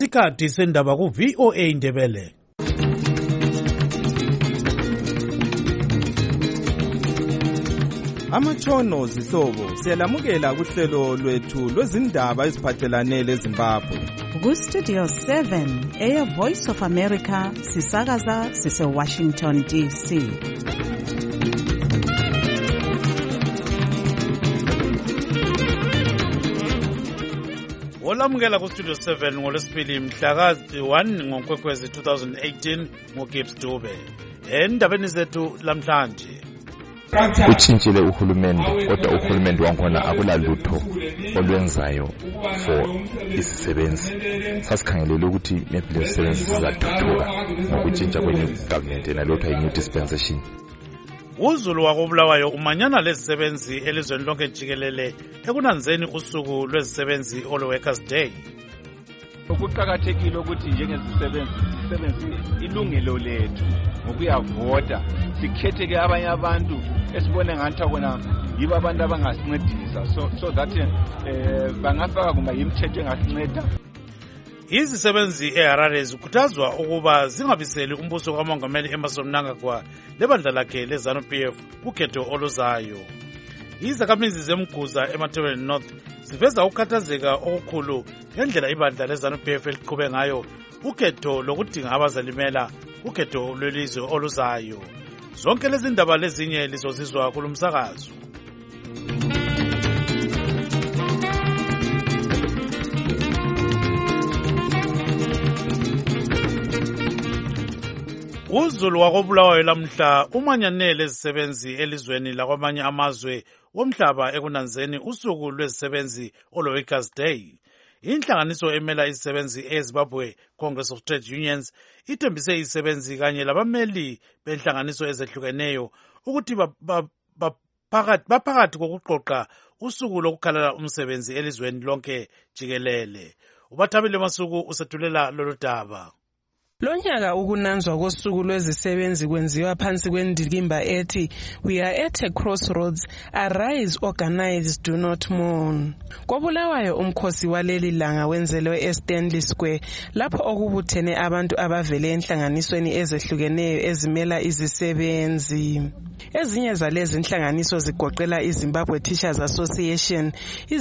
Isikhathi sendaba ku VOA Indebele. Amatshono zihlobo siyalamukela kuhlelo lwethu lwezindaba eziphathelane leZimbabwe. Ku Studio 7 Air Voice of America sisakaza sise Washington DC. Olamukela ku Studio 7 ngolwesibili mhla ka-1 ngoNkwekwezi 2018 ngoGibbs Dube. Endabeni zethu lamhlanje. Utshintshile uhulumende kodwa uhulumende wankhona akulalutho olwenzayo for isisebenzi. Sasikhangelele ukuthi maybe lesisebenzi sizathuthuka ngokutshintsha kwenye government enalotho yi new dispensation. UZulu wakobulawayo umanyana lezisebenzi elizweni lonke jikelele ekunanzeni usuku lwezisebenzi All Workers Day. Ukuqhakathekile ukuthi njengezisebenzi ilungelo lethu ngokuyavota sikhethe ke abanye abantu esibone ngathi akona yibo abantu abangasincedisa so that bangafaka kuma yimithetho engasinceda. Izisebenzi eHarare zikhuthazwa ukuba zingabiseli umbuso kaMongameli Emmerson Mnangagwa lebandla lakhe leZANU-PF kukhetho oluzayo. Izakhamizi zemguza eMatabeleland North ziveza ukukhathazeka okukhulu ngendlela ibandla leZANU-PF eliqhube ngayo ukhetho lokudinga abazalimela ukhetho lwelizwe oluzayo. Zonke lezi ndaba lezinye lizozizwa kulumsakazo. UZulu wakobulawayo lamhla umanyane lezisebenzi elizweni lakwamanye amazwe womhlaba ekunanzeni usuku lwezisebenzi All Workers Day. Inhlanganiso emela izisebenzi eZimbabwe Congress of Trade Unions ithembise izisebenzi kanye labameli benhlanganiso ezehlukeneyo ukuthi baphakathi kokuqoqa usuku lokukhalala umsebenzi elizweni lonke jikelele. Ubathabile Masuku usethulela lolu daba. Lonyaka ukunanzwa kosuku lwezisebenzi kwenziwa phansi kwendikimba ethi We are at a crossroads, arise, organize, do not mourn. Kobulawayo umkhosi waleli langa wenzelwe eStanley Square lapho okubuthene abantu abavele enhlanganisweni ezehlukeneyo ezimela izisebenzi. Ezinye zalezi inhlanganiso zigoqela iZimbabwe Teachers Association,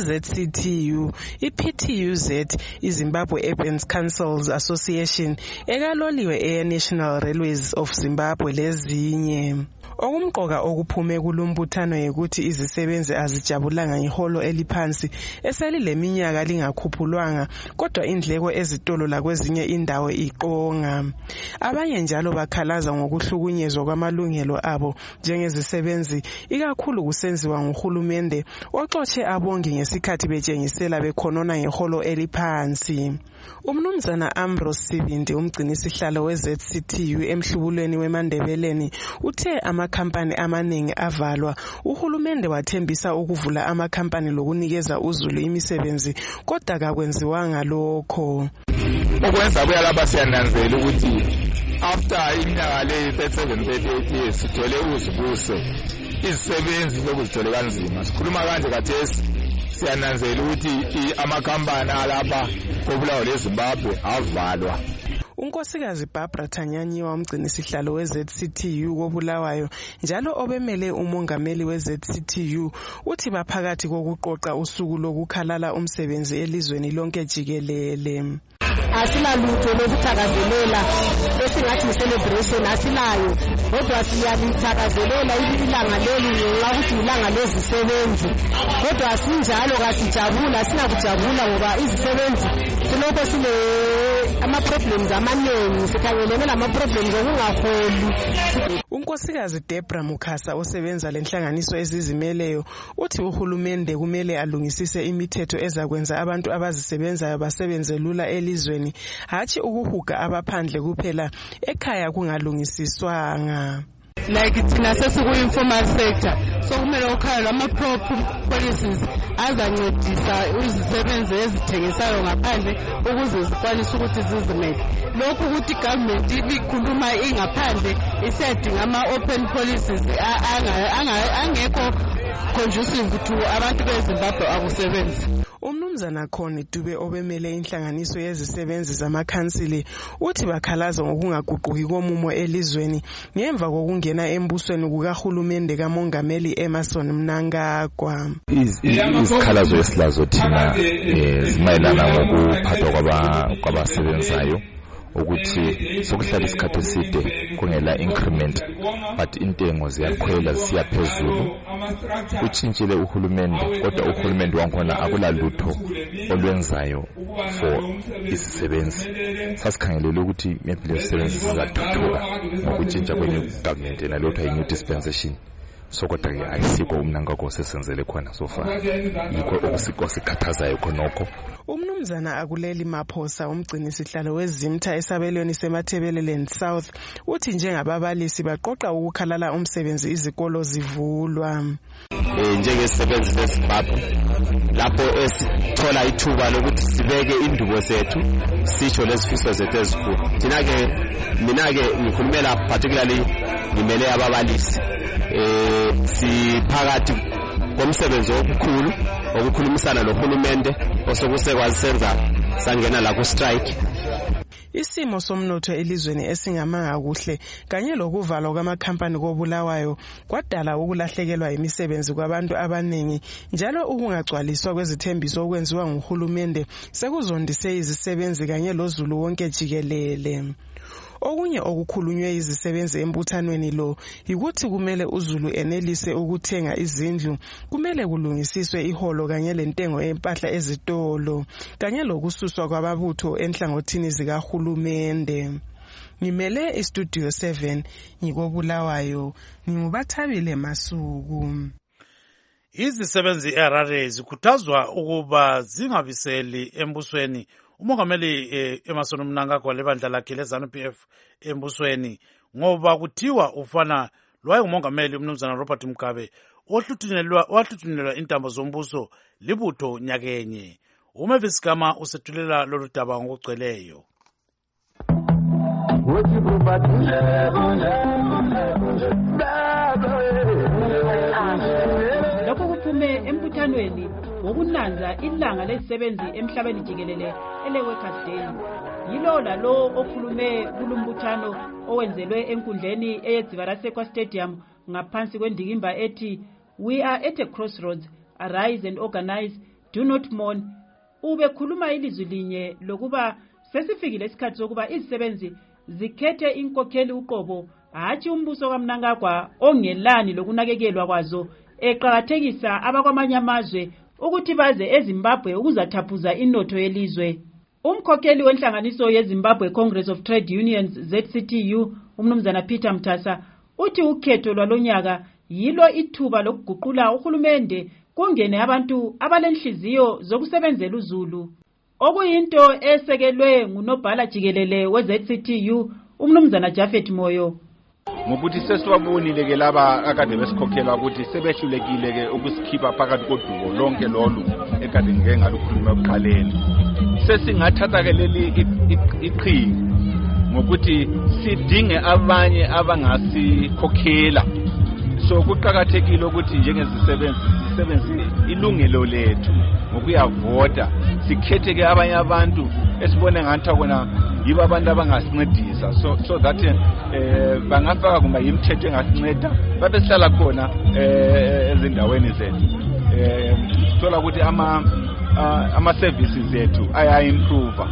iZCTU, iPTUZ, iZimbabwe Urban Councils Association, ekaloliwe Air National Railways of Zimbabwe lezinye. Okumqoka okuphume kulumbuthano yikuthi izisebenzi azijabulanga iholo eliphansi eselileminyaka lingakhuphulwanga kodwa indleko ezitolo lakwezinye indawo iqonga. Abanye njalo bakhalaza ngokuhlukunyezwa kwamalungelo abo njengezisebenzi ikakhulu kusenziwa nguhulumende oxotshe abongi ngesikhathi betshengisela bekhonona ngeholo eliphansi. Umnumzana Ambrose Sibindi umgcinisihlalo weZCTU emhlubulweni weMandebeleni uthe amakhampani amaningi avalwa uhulumende wathembisa ukuvula amakhampani lokunikeza uZulu imisebenzi kodwa kakwenziwanga lokho. Okwenza kuyalaba siyananzela ukuthi after iminyaka le 37 years sithole uzibuse izisebenzi lokuzithole kanzima sikhuluma kanje kathesi siyananzela ukuthi amakhampani alapha kobulawayo leZimbabwe avalwa. Unkosikazi Barbara Thanyanyiwa umgcinisihlalo weZCTU kobulawayo njalo obemele umongameli weZCTU uthi baphakathi kokuqoqa usuku lokukhalala umsebenzi elizweni lonke jikelele. Asilalutho lokuthakazelela esingathi celebration asilayo kodwa siyalithakazelela ilanga leli ngokuthi ilanga lezisebenzi kodwa sinjalo kasijabula sinakujabula ngoba izisebenzi silokho sile ama-problems amaningi sikhangelene lama-problems okungaholi. Unkosikazi Debra Mukhasa osebenza lenhlanganiso ezizimeleyo uthi uhulumende kumele alungisise imithetho ezakwenza abantu abazisebenzayo basebenze lula elizweni hathi ukuhuga abaphandle kuphela ekhaya kungalungisiswanga. Like thina sesikuyi-informal sector so kumele ukhala lama-policies azancedisa izisebenzi ezithengisayo ngaphandle ukuze zikwanise ukuthi zizimele. Lokhu ukuthi government ikhuluma ingaphandle isiyadinga ama-open policies angekho conducive to abantu beZimbabwe akusebenzi. Umnumzana Khoni Dube obemele inhlanganiso yezisebenzi zamakhansili uthi bakhalaza ngokungaguquki komumo elizweni ngemva kokungena embusweni kukahulumende kamongameli Emmerson Mnangagwa. Izikhalazo esilazo thina zimayelana ngokuphathwa kwabasebenzayo ukuthi sokuhlala isikhathi eside kungela increment but intengo ziyakhwela zisiya phezulu. Utshintshile uhulumende kodwa uhulumende wankhona akulalutho olwenzayo for isisebenzi. Sasikhangelele ukuthi maybe lesisebenzi sizathuthuka ngokutshintsha kwenye government enalotha i-new dispensation. So kodwa-ke ayisikho uMnangagwa sesenzele khona so far. Yikho osikhathazayo khonokho. Umnumzana Akuleli Maphosa umgcini sihlalo wezimtha esabelweni semathebeleleni South uthi njengababalisi baqoqa ukukhalala umsebenzi izikolo zivulwa. Njengesisebenzi seZimbabwe lapho esithola ithuba lokuthi sibeke indubo zethu sisho lesifiso zethu ezikhulu. Mina-ke ngikhulumela particularly ngimele ababalisi. Siphakathi komsebenzi okukhulu okukhulumisana nohulumende osokusekwazisenza sangena la ku strike. Isimo somnotho elizweni esingamanga kuhle kanye lokuvalwa kwamakhampani kobulawayo kwadala ukulahlekelwa imisebenzi kwabantu abaningi njalo ukungagcwaliswa kwezithembiso okwenziwa nguhulumende sekuzondise izisebenzi kanye lozulu wonke jikelele. Okunye okukhulunywe izisebenzi embuthanweni lo yikuthi kumele uZulu enelise ukuthenga izindlu, kumele kulungisiswe iholo kanye lentengo empahla ezitolo kanye lokususwa kwababutho enhlangothini zikahulumende. Ngimele iStudio 7 ngikobulawayo ngingubathabile Masuku. Izisebenzi eHarare zikhuthazwa ukuba zingabiseli embusweni. Umongameli Emmerson Mnangagwa lebandla lakhe leZANU-PF embusweni ngoba kuthiwa ufana lwaye umongameli umnumzana Robert Mugabe wahluthunyelwa intambo zombuso libutho nyakenye. Umavis Gama usethulela lolu daba ngokugcweleyo. Lokho kuphume embuthanweni wokunanza ilanga lesisebenzi emhlabeni jikelele ele-Workers' Day. Yilo lalo okhulume kulumbuthano owenzelwe enkundleni eyeDzivarasekwa Stadium ngaphansi kwendikimba ethi "We are at a crossroads, arise and organize, do not mourn." Ubekhuluma ilizwi linye lokuba sesifikile isikhathi sokuba izisebenzi zikhethe inkokheli uqobo hatshi umbuso kaMnangagwa ongelani lokunakekelwa kwazo eqhakathekisa abakwamanye amazwe ukuthi baze eZimbabwe ukuzathaphuza inotho yelizwe. Umkhokheli wenhlanganiso yeZimbabwe Congress of Trade Unions ZCTU umnumzana Peter Mthasa uthi ukhetho lwalonyaka yilo ithuba lokuguqula uhulumende kungene abantu abalenhliziyo zokusebenzela uZulu. Okuyinto esekelwe ngunobhala jikelele weZCTU umnumzana Jafet Moyo. Ngokuthi sesiwabonile ke laba akade besikhokhela ukuthi sebehlulekile ke ukusikhipha phakathi kodubo lonke lolu ekade ngeke ngalukhuluma ekuqaleni. Sesingathatha ke leli iqhinga ngokuthi sidinge abanye abangasikhokhela. So kuqhakathekile ukuthi njengezisebenzi ilungelo lethu ngokuyavota sikhethe ke abanye abantu esibone ngathi akona yiba abantu abangasincedisa so that bangafaka kuma imithetho engasinceda babe sihlala khona ezindaweni zethu thola ukuthi ama services zethu aya improve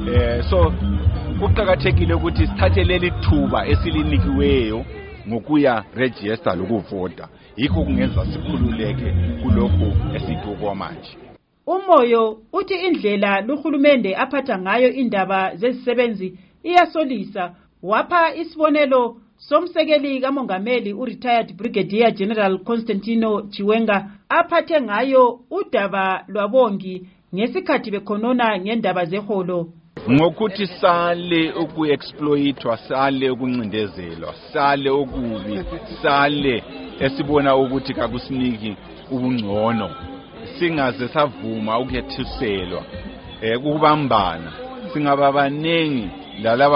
so kuqhakathekile ukuthi sithathe leli thuba esilinikiweyo ngokuya register lokuvota yikho kungenza sikhululeke kulokho esikuko manje. Umoyo uthi indlela luhulumende aphatha ngayo indaba zezisebenzi iyasolisa. Wapha isibonelo somsekeli kamongameli uretired Brigadier General Constantino Chiwenga aphathe ngayo udaba lwabongi ngesikhathi bekhonona ngendaba zeholo. Ngokuthi sale ukuexploitwa, sale ukuncindezelwa, sale okubi, sale esibona ukuthi kakusiniki ubungcono, singaze savuma ukuyethuselwa ukubambana, singaba abanengi lalabo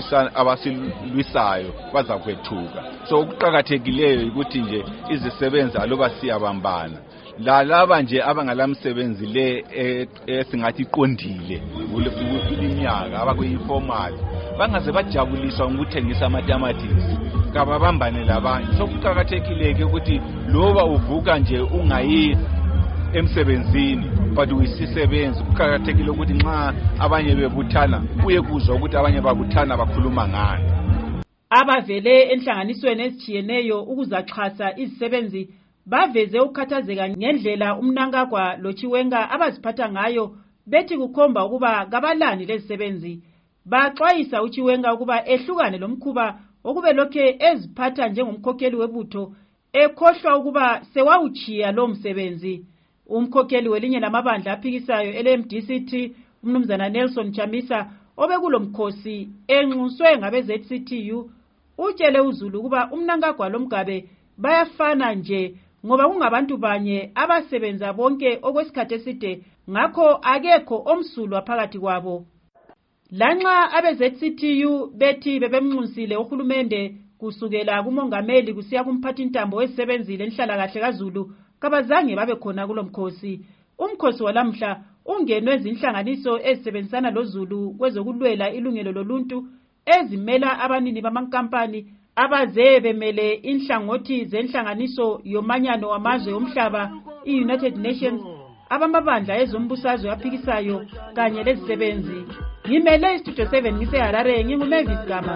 abasilwisayo bazakwethuka. So ukuqhakathekileyo ukuthi nje izisebenza loba siyabambana laba nje abangalamsebenzi le esingathi iqondile kuleminyaka abakuinformal bangaze bajabuliswa ukuthengisa amatamatisi kababambane labanye. Sokuqhakathekile ukuthi loba uvuka nje ungayi emsebenzini but uyisisebenzi, kuqhakathekile ukuthi nxa abanye bebuthana uye kuzwa ukuthi abanye babuthana bakhuluma ngani. Abavele enhlanganisweni ezitshiyeneyo ukuzaxhasa izisebenzi baveze ukukhathazeka ngendlela uMnangagwa loChiwenga abaziphatha ngayo, bethi kukhomba ukuba kabalani lezisebenzi. Baxwayisa uChiwenga ukuba ehlukane lomkhuba okube lokhe eziphatha njengomkhokheli webutho ekhohlwa ukuba sewawuchiya lo msebenzi. Umkhokheli welinye lamabandla aphikisayo LMDCT umnumzana Nelson Chamisa obekulo mkhosi enxuswe ngabe ZCTU utshele uZulu ukuba uMnangagwa loMgabe bayafana nje ngoba kungabantu banye abasebenza bonke okwesikhathi eside, ngakho akekho omsulwa phakathi kwabo. Lanxa abe ZCTU bethi bebemnxusile uhulumende kusukela kumongameli kusiya kumphathi intambo wesebenzile enhlala kahle kaZulu, kabazange babe khona kulomkhosi. Umkhosi walamhla ungenwe izinhlanganiso ezisebenzisana loZulu kwezokulwela ilungelo loluntu ezimela abanini bamankampani abaze bemele inhlangothi zenhlanganiso yomanyano wamazwe omhlaba i-United Nations, abamabandla ezombusazwe aphikisayo kanye lezisebenzi. Ngimele iStudio 7 ngiseHarare, nginguMavis Gama.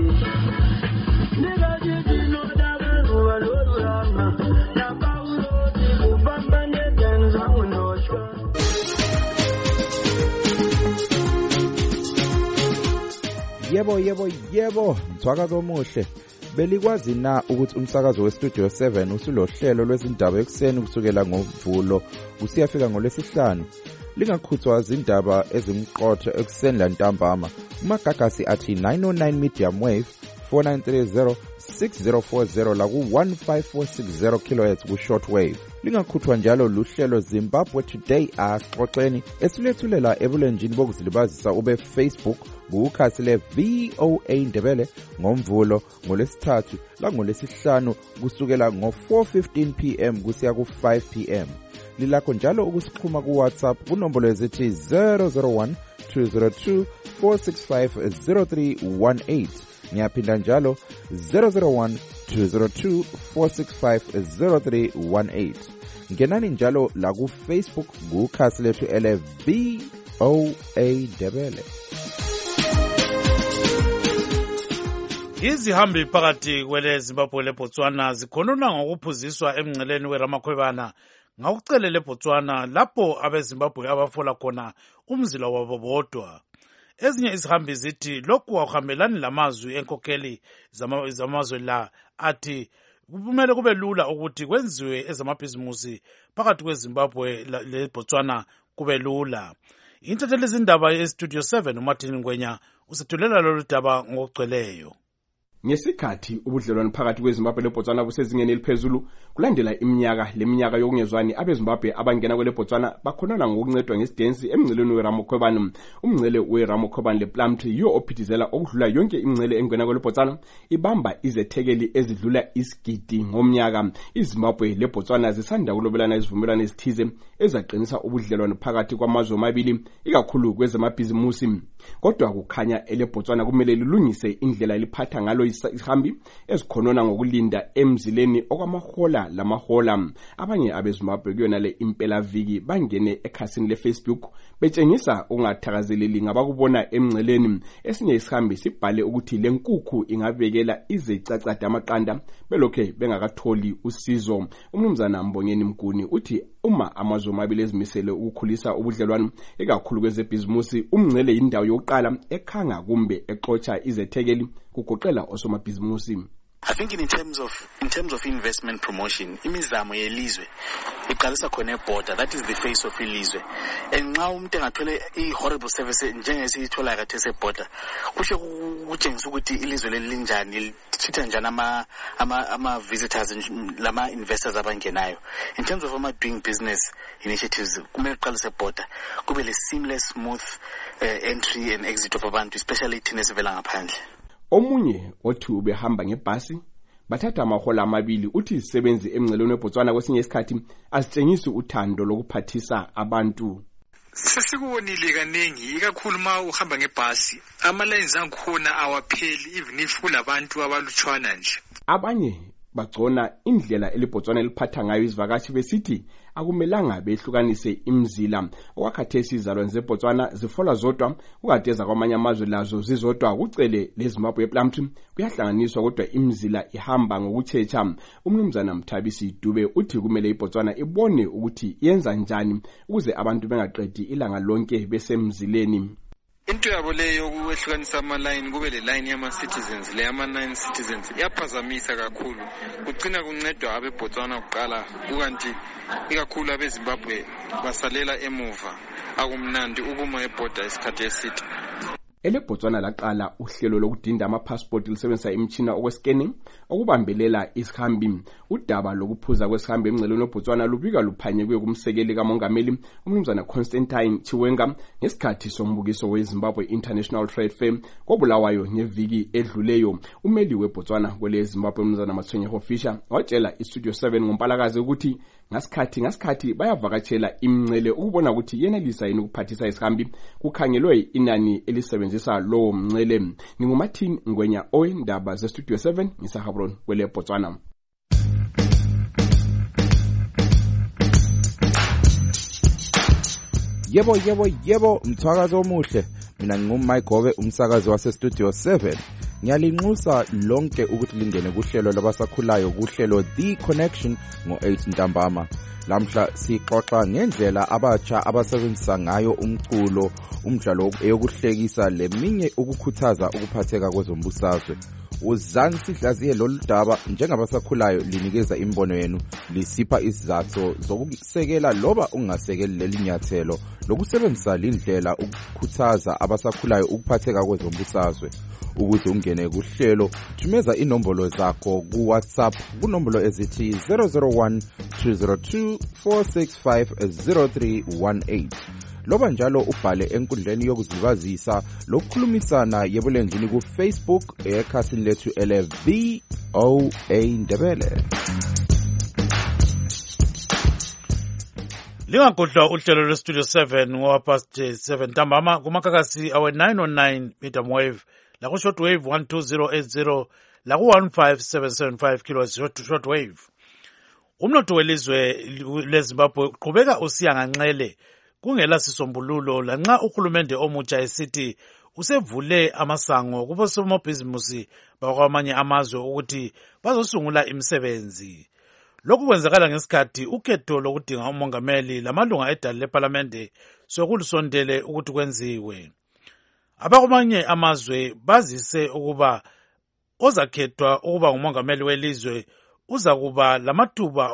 Yebo, mthwakazo omuhle. Belikwazi na ukuthi umsakazo weStudio 7 usulohlelo lwezindaba ekuseni kusukela ngoMvulo kusiyafika ngoLwesihlanu? Lingakhuthwa izindaba ezimqotho ekuseni lantambama. Umagagasi athi 909 medium wave 4930 6040 la ku 15460 kHz ku shortwave. Lingakhuthwa njalo luhlelo Zimbabwe Today axoxeni esilethulela ebulenjini bokuzilibazisa ube Facebook kukhasi le VOA Ndebele ngoMvulo, ngoLwesithathu la ngoLwesihlanu kusukela ngo 4:15 PM kusiya ku 5 PM. Lilakho njalo ukusixhuma ku WhatsApp kunombolo ezithi 001 202 465 0318. Ngiyaphinda njalo 001 202 465 0318. Ngenani njalo la ku Facebook kukhasi lethu ele VOA Ndebele. Izihambi phakathi kwele Zimbabwe leBotswana zikhonona ngokuphuziswa emngceleni weRamakhwebana ngakucele leBotswana lapho abeZimbabwe abafola khona umzila wabo bodwa. Ezinye izihambi zithi lokhu akuhambelani lamazwi enkokheli zamazwe la athi kumele kube lula ukuthi kwenziwe ezamabhizimusi phakathi kweZimbabwe leBotswana kube lula. Intatheli izindaba yeStudio 7 uMartin Ngwenya usethulela lolu daba ngokugcweleyo. Ngesikhathi ubudlelwano phakathi kweZimbabwe leBotswana busezingeni eliphezulu kulandela leminyaka yokungezwani, abeZimbabwe abangena kweleBotswana bakhonana ngokuncedwa ngesidensi emngceleni weRamakhwebana. Umngcele weRamakhwebana lePlumtree yiyo ophithizela okudlula yonke imingcele engena kweleBotswana, ibamba izethekeli ezidlula isigidi ngomnyaka. iZimbabwe leBotswana zisanda kulobelana izivumelwano ezithize ezaqinisa ubudlelwano phakathi kwamazwe amabili, ikakhulu kwezamabhizimusi. Kodwa kukhanya eleBotswana kumele lilungise indlela eliphatha ngalo isihambi ezikhonona ngokulinda emzileni okwamahola lamahola. Abanye abeZimbabwe kuyona le impela viki bangene ekhasini leFacebook betshengisa ungathakazeleli ngabakubona emngceleni. Esinye isihambi sibhale ukuthi lenkukhu ingabekela izecacada amaqanda belokhe bengakatholi usizo. Umnumzana Mbongeni Mguni uthi uma amazwe amabili ezimisele ukukhulisa ubudlelwano ikakhulu kwezebhizimusi, umngcele indawo yokuqala ekhanga kumbe exotsha izethekeli kugoqela osomabhizimusi. I think in terms of investment promotion, imizamo yelizwe iqalisa khona eborder, that is the face of ilizwe. And nxa umuntu engathole i-horrible service njengesiyithola khathesi eborder, kusho kutshengisa ukuthi ilizwe lelinjani, litreat njani ama-visitors lama-investors abangenayo. In terms of doing business initiatives, kumele kuqalisa eborder, kube le-seamless, smooth entry and exit of abantu, especially thina esivela ngaphandle. Omunye othi ubehamba ngebhasi bathatha amahola amabili uthi izisebenzi emngcelweni weBotswana kwesinye isikhathi azitshengisi uthando lokuphathisa abantu. Sesikubonile kaningi ikakhulu uma uhamba ngebhasi ama-lines angikhona awapheli even if kulabantu abalutshwana nje. Abanye bagcona indlela eliBotswana eliphatha ngayo izivakashi besithi akumelanga behlukanise imizila. Okwakhathesi izalwane zeBotswana zifola zodwa, ukadeza kwamanye amazwe lazo zizodwa kucele leZimbabwe ePlumtree kuyahlanganiswa kodwa imizila ihamba ngokutshecha. Umnumzana Mthabisi Dube uthi kumele iBotswana ibone ukuthi yenza njani ukuze abantu bengaqedi ilanga lonke besemzileni. Into yabo leyo ukwehlukanisa ama-line kube le line yama-citizens le yama-9 citizens iyaphazamisa kakhulu, kugcina kuncedwa abeBotswana kuqala kukanti ikakhulu abeZimbabwe basalela emuva. Akumnandi ukuma ebhoda isikhathi eside. EleBotswana laqala uhlelo lokudinda ama-passport lisebenzisa imitshina okwescanning okubambelela isihambi. Udaba lokuphuza kwesihambi emngcelweni weBotswana lubika luphanyekwe kumsekeli kamongameli umnumzana Constantine Chiwenga ngesikhathi sombukiso weZimbabwe International Trade Fair kobulawayo ngeviki edluleyo. Umeli weBotswana kwele Zimbabwe umnumzana Matshwenyeho Fisher watshela iStudio 7 ngoMpalakazi ukuthi ngasikhathi bayavakatshela imncele ukubona ukuthi yenelisa yini ukuphathisa isihambi. Kukhangelwe inani elisebenzisa lowo mncele. Ningumathini Ngwenya oyindaba zeStudio 7 ngisahabron kwele Botswana. Yebo mthwakazo omuhle. Mina ngingumMike Gobe umsakazi waseStudio 7. Ngiyalinxusa lonke ukuthi lingene kuhlelo labasakhulayo kuhlelo The Connection ngo-8 ntambama. Lamhla sixoxa ngendlela abatsha abasebenzisa ngayo umculo, umdlalo eyokuhlekisa leminye ukukhuthaza ukuphatheka kwezombusazwe. Uzani sihlaziye lolu daba njengabasakhulayo linikeza imbono yenu, lisipha izizathu zokusekela loba ungasekeli leli nyathelo lokusebenzisa lindlela ukukhuthaza abasakhulayo ukuphatheka kwezombusazwe. Ukuze ungene kuhlelo, thumeza inombolo zakho ku WhatsApp kunombolo ezithi 001 202 465 0318. Loba njalo ubhale enkundleni yokuzivazisa lokukhulumisana yebulenjini ku Facebook ekhasini lethu VOA Ndebele. Lingagodla uhlelo lweStudio 7 ngoba past 7 ntambama kumakakasi awe 909 medium wave la ku short wave 12080 la ku 15775 kilohertz short wave. Umnotho welizwe leZimbabwe uqhubeka usiya nganxele kungela sisombululo lanxa uhulumende omutsha esithi usevule amasango kubosomabhizimusi bakwamanye amazwe ukuthi bazosungula imisebenzi. Lokhu kwenzakala ngesikhathi ukhetho lokudinga umongameli lamalunga edali leParlamente sokulusondele ukuthi kwenziwe. Abakwamanye amazwe bazise ukuba ozakhethwa ukuba ngumongameli welizwe uza kuba lamathuba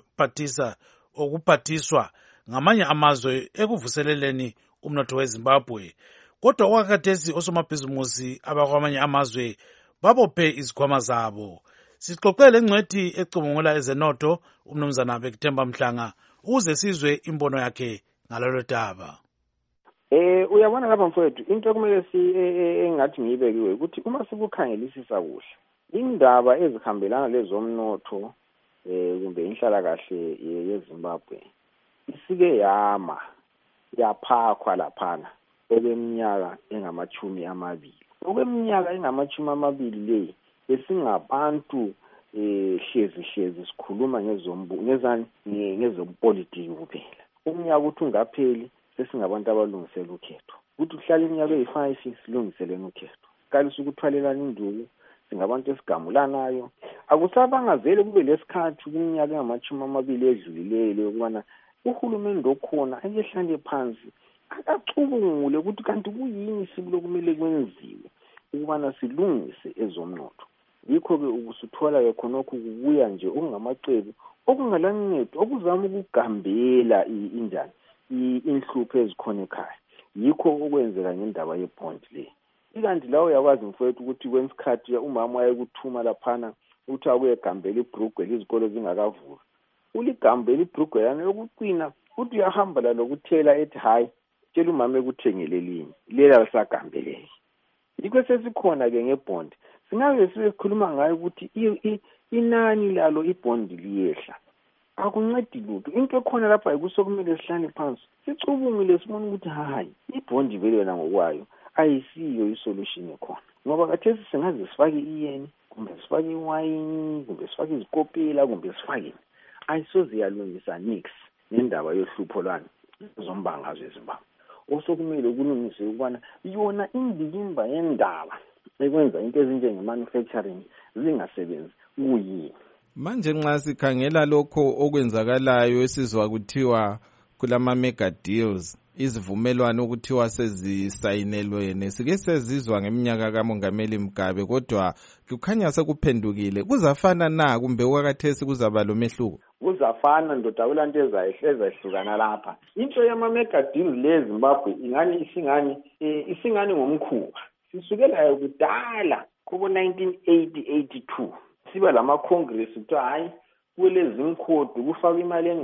okuphathiswa ngamanye amazwe ekuvuseleleni umnotho weZimbabwe. Kodwa okwakhathesi osomabhizimusi abakwamanye amazwe babophe izikhwama zabo. Sixoxele ngcwethi ecubungula ezenotho umnumzana Bekthemba Mhlanga ukuze sizwe imbono yakhe ngalolu daba. Uyabona lapha mfowethu, into ekumele engathi ngiyibekiwe ukuthi uma sikukhangelisisa kuhle indaba ezihambelana lezomnotho kumbe inhlalakahle yeZimbabwe isike yaphakwa laphana okweminyaka engamachumi amabili. Okweminyaka engamachumi amabili le esingabantu hlezi sikhuluma ngezompolitiki kuphela. Umnyaka uthi ungapheli sesingabantu abalungisela ukhetho. Ukuthi uhlala iminyaka eyi5 silungiselene ukhetho. Kalisa ukuthwalelana induku singabantu esigamulanayo. Akusabangazeli kube lesikhathi kuminyaka engamachumi amabili edlulileyo ukubana uhulumende okhona ayehlale phansi akacubungule ukuthi kanti kuyini sikulokumele kwenziwe ukubana silungise ezomnotho. Yikho-ke ukusuthola khonokho kubuya nje okungamacebo okungalancedo okuzama ukugambela inhlupho ezikhona ekhaya. Yikho okwenzeka ngendaba yebond le. Ikanti lawo uyakwazi mfowethu ukuthi kwesikhathi umama wayekuthuma laphana ukuthi akuyegambela iBrugwe izikolo zingakavulwa. Uligambela iBrugwe yana yokucina uthi uyahamba lalokuthela ethi hayi tshela umama ekuthengele linye lela lisagambeleke. Yikho sesikhona ke ngebond singabe sikhuluma ngayo ukuthi inani lalo ibhondi liyehla akuncedi lutho. Into ekhona lapha ayikusokumele sihlale phansi sicubungile sibone ukuthi hayi ibhondi vele yona ngokwayo ayisiyo isolution ekhona, ngoba kathesi singaze sifake iyeni kumbe sifake iwayini kumbe sifake izikopela kumbe sifake ayisoze yalungisa nix nendaba yohlupho lwani zombangazwe eZimbabwe. Osokumele kulungise ukubana yona indikimba yendaba ekwenza into ezinjenge-manufacturing zingasebenzi kuyini. Manje nxa sikhangela lokho okwenzakalayo esizwa kuthiwa kulama-mega deals, izivumelwano okuthiwa sezisayinelwene, sike sezizwa ngeminyaka kaMongameli Mugabe, kodwa kukhanya sekuphendukile. Kuzafana na kumbe okwakathesi kuzaba lomehluko? Kuzafana ndoda kulanto ezahlukana lapha. Into yama-mega deals leZimbabwe ingani isingani ngomkhuba. Sisukela kudala kubo 1980-82 siba lama-congress kuthiwa hayi kulezi imkhodi kufaka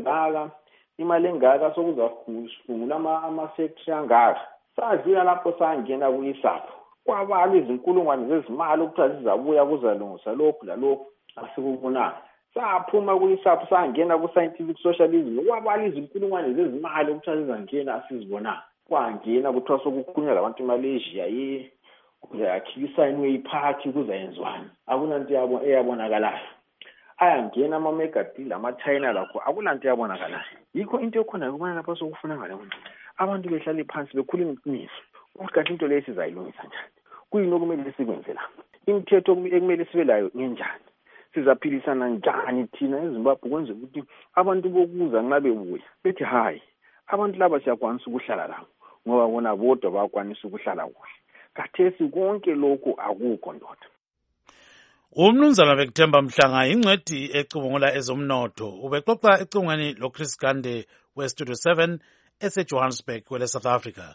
imali engaka sokuzafungula ama-factory angaka. Sadlula lapho sangena kuyisapho kwabalwa izinkulungwane zezimali okuthiwa zizabuya kuzalungisa lokhu lalokhu asikubonanga. Saphuma kuyisapho sangena ku-scientific socialism kwabalwa izinkulungwane zezimali okuthiwa zizangena asizibonanga. Kwangena kuthiwa sokukhulunywa labantu eMalaysia kuzayakhiwa isayinwe iphathi kuzayenzwani. Akunanto eyabonakalayo. Ayangena ama-mega deal ama-China lakho akulanto eyabonakalayo. Yikho into ekhona ukubana lapha sokufuna ngale abantu behlale phansi bekhuluma iqiniso ukuthi kanti into leyo sizayilungisa njani, kuyini okumele sikwenze la, imithetho ekumele sibe layo ngenjani, sizaphilisana njani thina eZimbabwe kwenze ukuthi abantu bokuza nxa bebuya bethi hayi abantu laba siyakwanisa ukuhlala labo ngoba bona bodwa bayakwanisa ukuhlala kuhle. Kathesi konke lokhu akukho ndoda. Umnumzana Bekuthemba Mhlanga ingcwedi ecubungula ezomnotho ubexoxa ecingweni loChris Gande weStudio 7 eseJohannesburg kwele South Africa.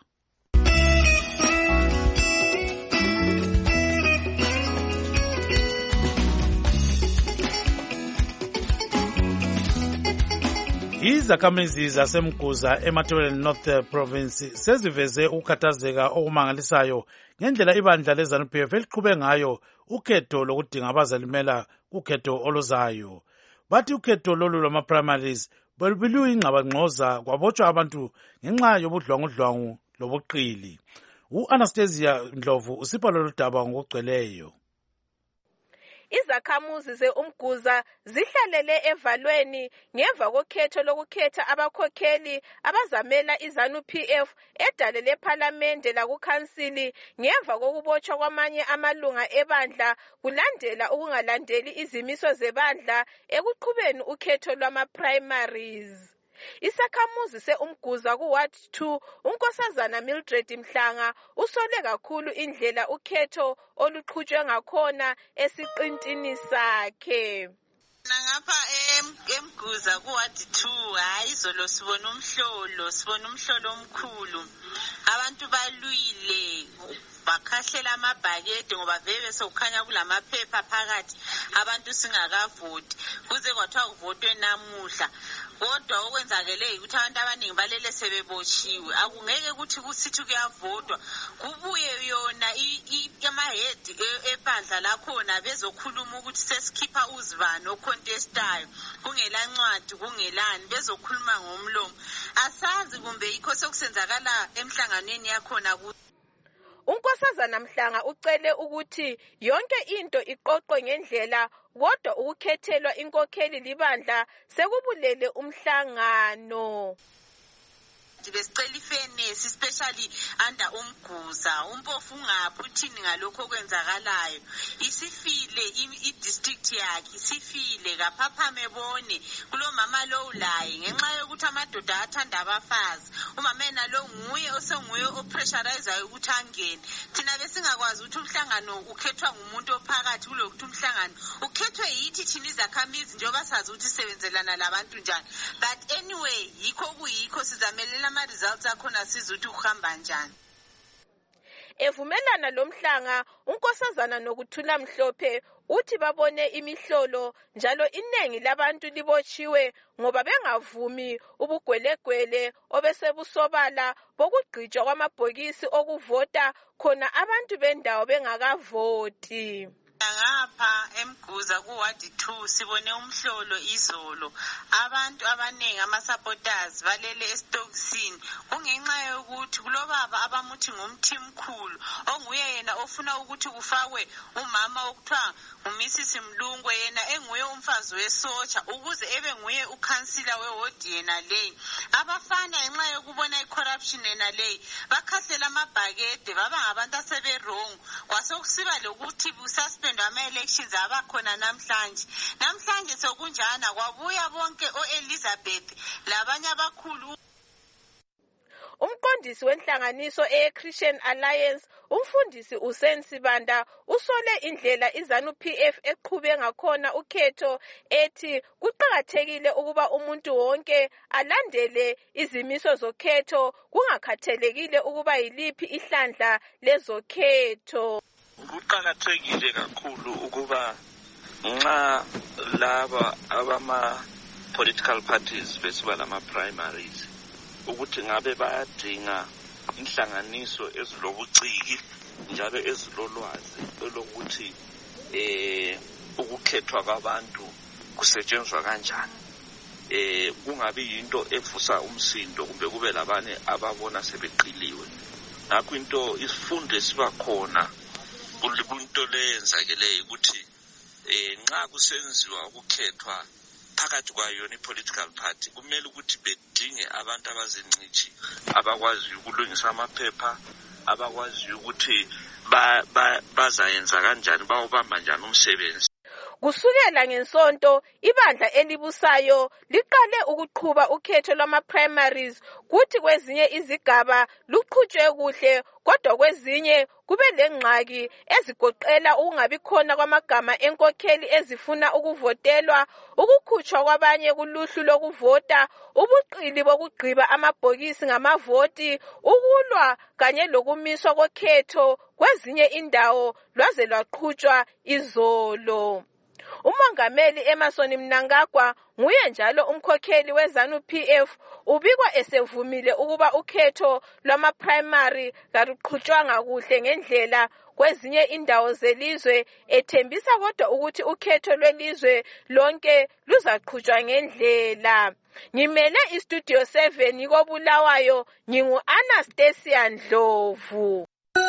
Izakhamizi zaseMguza eMatabeleland North Province seziveze ukukhathazeka okumangalisayo ngendlela ibandla leZANU-PF eliqhube ngayo ukhetho lokudinga abazalimela kukhetho oluzayo. Bathi ukhetho lolu lwama-primaries beluyingxabangxoza kwabotshwa abantu ngenxa yobudlwangudlwangu lobuqili. U-Anastasia Ndlovu usipha lolu daba ngokugcweleyo. Izakhamuzi ze-Umguza zihlalele evalweni ngemva kokhetho lokukhetha abakhokheli abazamela iZANU-PF edale lephalamende lakukhansili ngemva kokubotshwa kwamanye amalunga ebandla kulandela ukungalandeli izimiso zebandla ekuqhubeni ukhetho lwama-primaries. Isakhamuzi se-Umguza kuWard 2 unkosazana Mildred Mhlanga usole kakhulu indlela ukhetho oluqhutshwe ngakhona esiqintini sakhe. Ngapha eMguza kuWard 2 hayi izolo sibona umhlolo omkhulu. Abantu balwile bakhahlela amabhakede ngoba vele sokukhanya kulamaphepha phakathi abantu singakavoti kuze kwathiwa kuvotwe namuhla. Kodwa okwenzakele ukuthi abantu abaningi balele sebebotshiwe akungeke ukuthi kusithi kuyavotwa kubuye yona amahedi ebandla lakhona bezokhuluma ukuthi sesikhipha uzibani ocontestayo kungela ncwadi kungelani bezokhuluma ngomlomo. Asazi kumbe yikho sokusenzakala emhlanganweni yakhona. Unkosazana Mhlanga ucele ukuthi yonke into iqoqwe ngendlela kodwa ukukhethelwa inkokheli libandla sekubulele umhlangano. Besicela ifairness especially under Umguza umpofu ngaphi uthini ngalokho okwenzakalayo isifile i-district yakhe isifile kaphaphame bone kulomama lo ulaye ngenxa yokuthi amadoda athanda abafazi umamena lo nguye osenguye opressurizayo ukuthi angene thina besingakwazi ukuthi umhlangano ukhethwa ngumuntu ophakathi kulokuthi umhlangano ukhethwe yithi thina izakhamizi njengoba sazi ukuthi sebenzelana labantu njani but anyway yikho sizamelela ama-results akhona sizuthi ukuhamba njani. Evumelana lomhlanga unkosazana Nokuthula Mhlophe uthi babone imihlolo njalo iningi labantu libotshiwe ngoba bengavumi ubugwelegwele obesebusobala bokugqitshwa kwamabhokisi okuvota khona abantu bendawo bengakavoti. ngapha eMguza kuward 2 sibone umhlolo izolo. Abantu abaningi ama-supporters balele esitokisini. Kungenxa yokuthi kulobaba abamuthi ngumthimkhulu onguye yena ofuna ukuthi kufakwe umama okuthiwa uMrs Mlungwe, yena enguye umfazi wesotsha ukuze ebe nguye ukhansila weward yena leyi. Abafana ngenxa yokubona i-corruption yena leyi bakhahlela amabhakede baba ngabantu aseberong. Kwasokusiba lokuthi suspend ama-elections abakhona namhlanje sokunjana kwabuya bonke o-Elizabeth labanye abakhulu. Umqondisi wenhlanganiso e-Christian Alliance, umfundisi uSensibanda, usole indlela iZANU-PF eqhube ngakhona ukhetho ethi kuqhakathekile ukuba umuntu wonke alandele izimiso zokhetho kungakhathalekile ukuba yiliphi ihlandla lezokhetho. Kuqhakathekile kakhulu ukuba nxa laba abama political parties besiba lama primaries ukuthi ngabe bayadinga inhlanganiso ezilobuciki njalo ezilolwazi lokuthi ukukhethwa kwabantu kusetshenzwa kanjani, kungabi yinto evusa umsindo kumbe kube labanye ababona sebeqiliwe. Ngakho into isifundo esiba khona kunto leyenzakeleyo ukuthi nxa kusenziwa ukukhethwa phakathi kwayo i-political party kumele ukuthi bedinge abantu abazingcithi abakwazi ukulungisa amaphepha, abakwazi ukuthi bazayenza kanjani, bawubamba njani umsebenzi. Kusukela ngeSonto, ibandla elibusayo liqale ukuqhuba ukhetho lwama-primaries kuthi kwezinye izigaba luqhutshwe kuhle, kodwa kwezinye kube lengxaki ezigoqela ukungabi khona kwamagama enkokheli ezifuna ukuvotelwa, ukukhutshwa kwabanye kuluhlu lokuvota, ubuqili bokugqiba amabhokisi ngamavoti, ukulwa kanye lokumiswa kokhetho kwezinye indawo lwaze lwaqhutshwa izolo. Umongameli Emmerson Mnangagwa nguye njalo umkhokheli weZANU-PF ubikwa esevumile ukuba ukhetho lwama-primary kaluqhutshwanga kuhle ngendlela kwezinye indawo zelizwe, ethembisa kodwa ukuthi ukhetho lwelizwe lonke luzaqhutshwa ngendlela. Ngimele iStudio 7 koBulawayo, ngingu-Anastasia Ndlovu.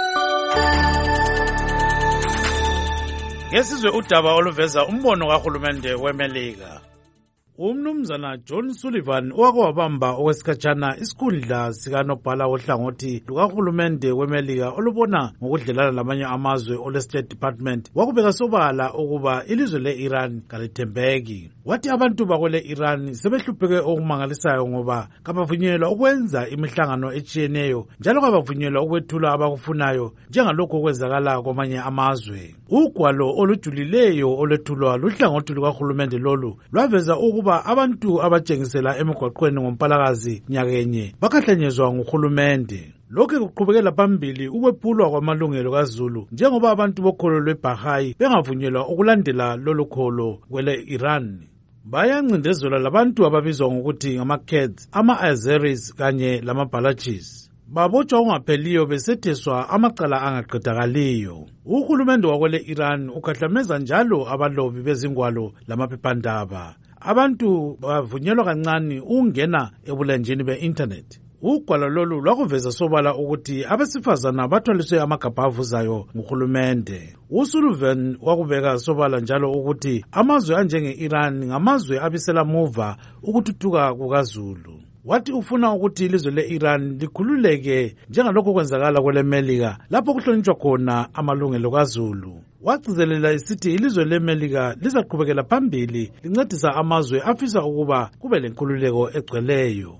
Ngesizwe udaba oluveza umbono kahulumende weMelika. Umnumzana John Sullivan owakubamba okwesikhatshana isikhundla sikanobhala wohlangothi lukahulumende weMelika olubona ngokudlelana lamanye amazwe ole-State Department wakubeka sobala ukuba ilizwe le-Iran kalithembeki. Wathi abantu bakwele-Iran sebehlupheke okumangalisayo ngoba kabavunyelwa ukwenza imihlangano etshiyeneyo njalo kabavunyelwa ukwethula abakufunayo njengalokho okwenzakala kwamanye amazwe. Ugwalo olujulileyo olwethulwa luhlangothi lukahulumende lolu lwaveza ukuba abantu abatshengisela emigwaqweni ngompalakazi nyakenye bakhahlanyezwa nguhulumende. Lokhu kuqhubekela phambili ukwephulwa kwamalungelo kaZulu njengoba abantu bokholo lweBaha'i bengavunyelwa ukulandela lolu kholo kwele-Iran. Bayancindezelwa labantu ababizwa ngokuthi ngama-Kurds, ama-Azeris kanye lama-Balachis. Babotshwa ungapheliyo besetheswa amacala angaqedakaliyo. Uhulumende wakwele-Iran ukhahlameza njalo abalobi bezingwalo lamaphephandaba. Abantu bavunyelwa kancane ukungena ebulenjini be-internet. Ugwalo lolu lwakuveza sobala ukuthi abesifazana bathwaliswe amagabha avuzayo nguhulumende. uSullivan wakubeka sobala njalo ukuthi amazwe anjenge-Iran ngamazwe abisela muva ukuthuthuka kukaZulu. Wathi ufuna ukuthi ilizwe le-Iran likhululeke njengalokho kwenzakala kwele-Melika lapho kuhlonitshwa khona amalungelo kaZulu. Wagcizelela isithi ilizwe le-Melika lizaqhubekela phambili lincedisa amazwe afisa ukuba kube lenkululeko egcweleyo.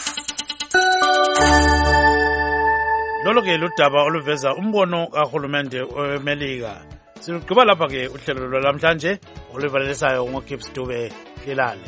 Lolo-ke ludaba oluveza umbono kahulumende weMelika. Silugqiba lapha-ke uhlelo lwalamhlanje oluvalelisayo ngoKips Dube Lilale.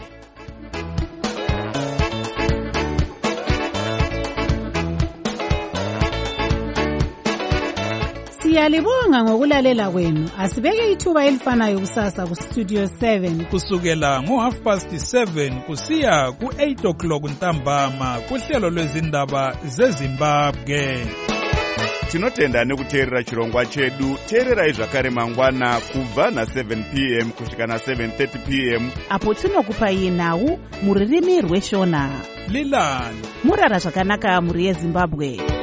Siyalibonga ngokulalela kwenu. Asibeke ithuba elifanayo kusasa kuStudio 7 kusukela ngo7:30 kusiya ku8 o'clock ntambama kuhlelo lwezindaba zeZimbabwe. tinotenda nekuteerera chirongwa chedu. Teererai zvakare mangwana kubva na7 p.m. kusvika na7:30 p.m. apo tinokupai nhau muririmi rweshona. Lilan murara zvakanaka muri yeZimbabwe.